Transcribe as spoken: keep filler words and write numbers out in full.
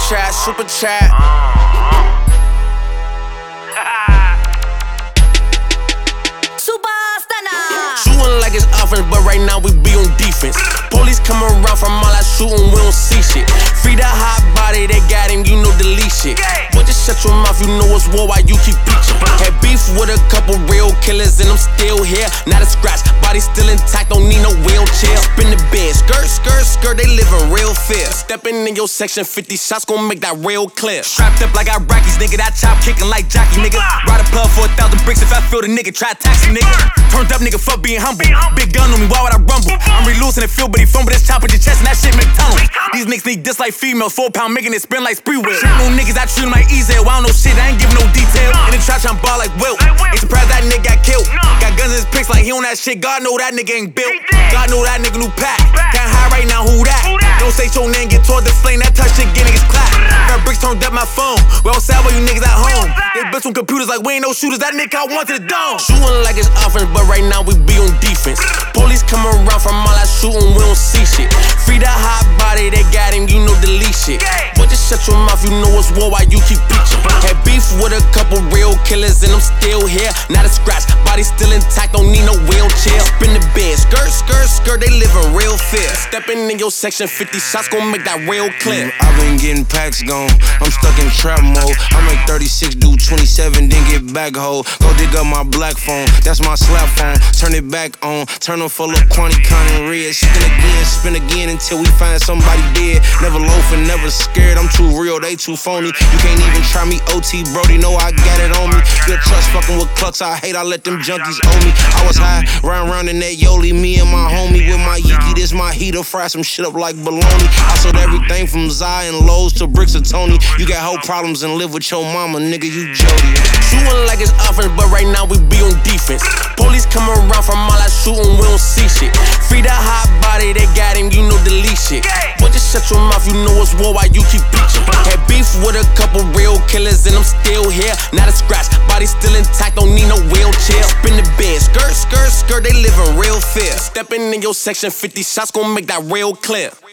chat, super chat. Shooting like it's offense, but right now we be on defense. Police come around from all that shooting, we don't see shit. Free the hot body, they got him, you know delete shit. Boy, just shut your mouth, you know it's war while you keep preaching. Had beef with a couple real killers and I'm still here. Not a scratch, body still intact, don't need no wheelchair. Spin the bed, skirt, skirt, skirt, they living real fair. Stepping in your section, fifty shots gon' make that real clear. Strapped up like Iraqis, nigga, that chop kicking like jockey, nigga. Ride a plug for a thousand bricks if I feel the nigga, try taxi, nigga. Turned up, nigga, fuck being humble. Big gun on me, why would I rumble? I'm re-loosing the field, but he fumble this chop with your chest and that shit make tunnels. These niggas need this like females, four pound making it spin like spree wheel. No niggas, I treat them like easy, well, I don't know shit, I ain't giving no detail. In the trap, I'm ball like Wilt. Ain't surprised that nigga got killed. Got guns in his pics like he on that shit, God know that nigga ain't built. God know that nigga new pack. Can't hide right now, who that? Don't say your name, get toward the flame, that touch shit, get niggas clap. Got bricks turned up my phone. We all sad while you niggas at home. They bitch on computers like we ain't no shooters, that nigga got one to the dome. Shooting like it's offense, but right now we be on defense. Police come around from all that shooting, we don't see shit. Free the hot body, they got him, you know delete shit. Boy, just shut your mouth, you know it's war while you keep preaching. Had beef with a couple real killers and I'm still here. Not a scratch, body still intact, don't need no wheelchair. Spin the bed, skirt, skirt, skirt, they living real fair. Stepping in your section, fifty shots gon' make that real clear. I've been getting packs gone, I'm stuck in trap mode. I make thirty-six, do twenty-seven, then get back hoe. Go dig up my black phone, that's my slap phone. Turn it back on, turn them full of quantity, counting red. Spin again, spin again until we find somebody dead. Never loafing, never scared, I'm too real, they too phony. You can't even try me, O T Brody, know I got it on me. Good trust fucking with clucks, I hate, I let them junkies owe me. I was high, round round in that Yoli, me and my homie with my Yiki. This my heater, fry some shit up like bologna. I sold everything from Zai and Lowe's to bricks of Tony. You got whole problems and live with your mama, nigga, you Jody. Shooting like it's offense, but right now we be on defense. Police come around from all that shooting, we don't see shit. Free the hot body, they got him, you know delete shit. Boy, just shut your mouth, you know it's war while you keep preaching. Had beef with a couple real killers and I'm still here. Not a scratch, body still intact, don't need no wheelchair. Spin the bed, skirt, skirt, skirt, they living real fair. Stepping in your section, fifty shots gon' make that real clear.